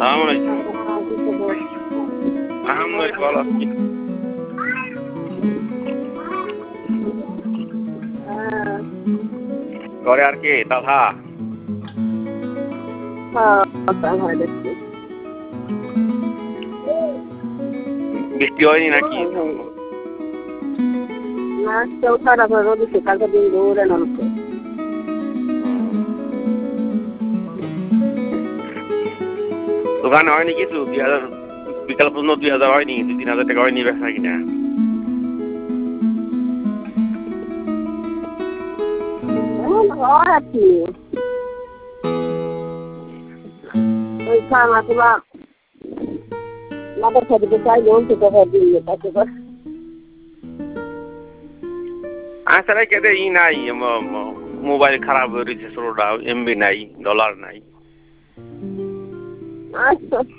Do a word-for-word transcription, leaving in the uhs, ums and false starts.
আসসালামু আলাইকুম। আলহামদুলিল্লাহ ভালো আছি। ঘরে আর কে দাদা? বৃষ্টি হয়নি নাকি? না কেউ খারাপ হয়ে রোদ কালকে দিন ধরে নামছে। দোকানে হয়নি কিছু দুই হাজার বিকাল পর্যন্ত দুই হাজার হয়নি, দুই তিন হাজার টাকা হয়নি বেচা কিনা? হয় আর কি ওই খানা তোলা মাথার সাথে চাই বলতে টাকা দিয়ে তাকে আসলে কেটে ই নাই, মোবাইল খারাপ হয়ে রয়েছে, ষোলোটা এমবি নাই, ডলার নাই। আচ্ছা